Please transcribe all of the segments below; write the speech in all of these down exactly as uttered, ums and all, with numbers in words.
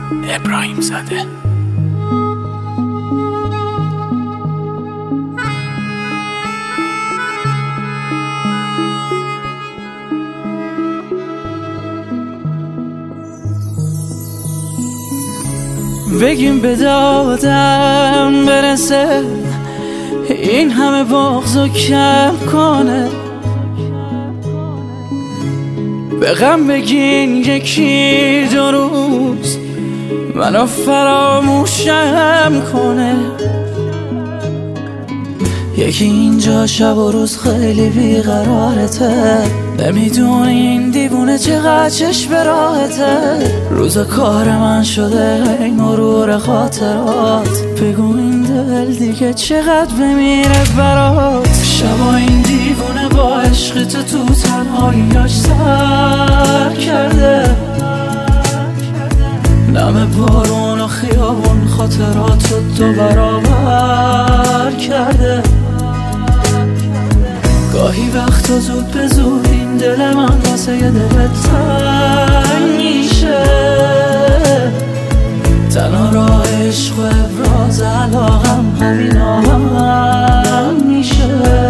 ابراهیم زاده. بگیم به دادم برسه، این همه بغضو کم کنه. به غم بگین یکی دو روز منو فراموشم کنه. یکی اینجا شب و روز خیلی بیقرارته، نمیدونی این دیوونه چقدر چشم راحته. روز کار من شده این مرور خاطرات، بگو این دل دیگه چقدر بمیره برات. شبا این دیوونه با عشق تو تو تنهاییاش سر کرده، نم بارون و خیابون خاطرات رو دو برابر کرده. گاهی وقتا زود به زود این دل من واسه یه دلت تنگ میشه. تنها راه عشق و ابراز علاقم همین آهنگ میشه.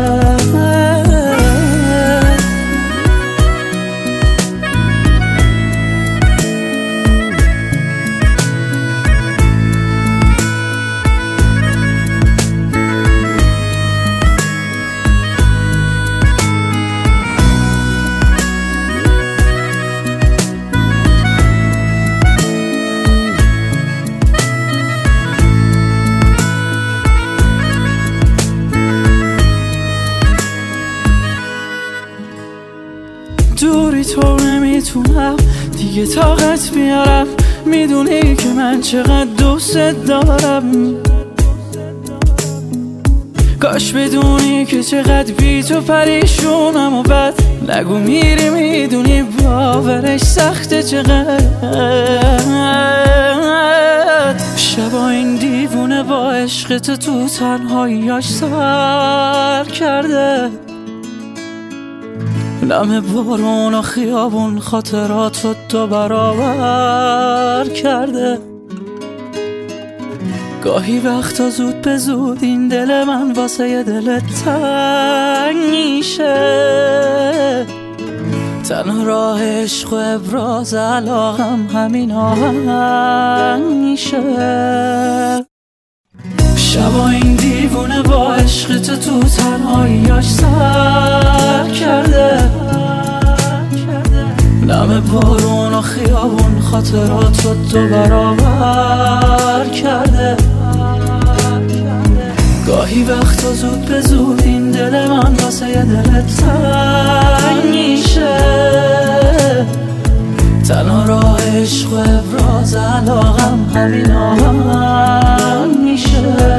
دوری تو نمیتونم دیگه طاقت بیارم، میدونی که من چقدر دوست دارم. کاش بدونی که چقدر بی تو پریشونم و بعد نگو میری، میدونی باورش سخته چقدر. شبا این دیوونه با عشق تو تو تنهاییاش سر کرده، نم بارون و خیابون خاطرات رو دو برابر کرده. گاهی وقتا زود به زود این دل من واسه یه دلت تنگ میشه. تنها راه عشق و ابراز علاقم همین آهنگ میشه. شبا این دیوونه با عشق تو تو تنهاییاش سر کرده، نم بارون و خیابون خاطرات رو دو برابر کرده. گاهی وقتا زود به زود این دل من واسه یه دلت تنگ میشه. تنها راه عشق و ابراز علاقم همین آهنگ میشه.